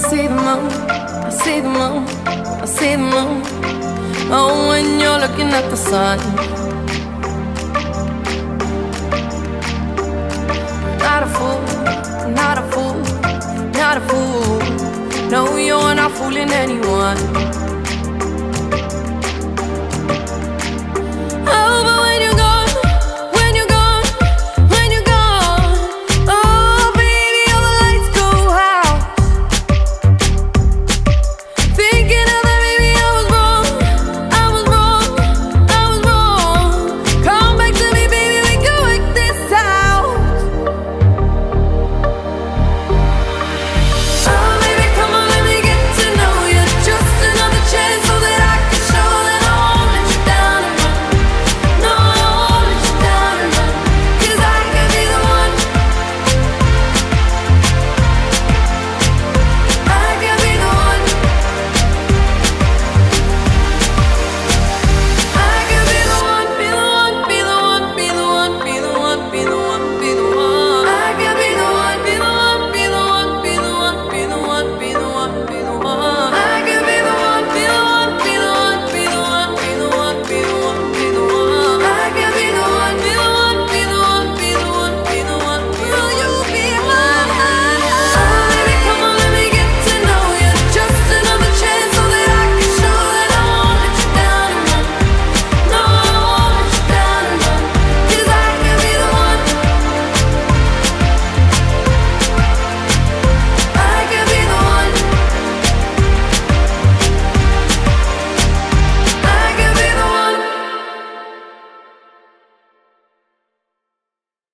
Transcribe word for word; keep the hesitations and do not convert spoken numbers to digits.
see the moon, I see the moon, I see the moon. Oh, when you're looking at the sun. Not a fool, not a fool, not a fool. No, you're not fooling anyone.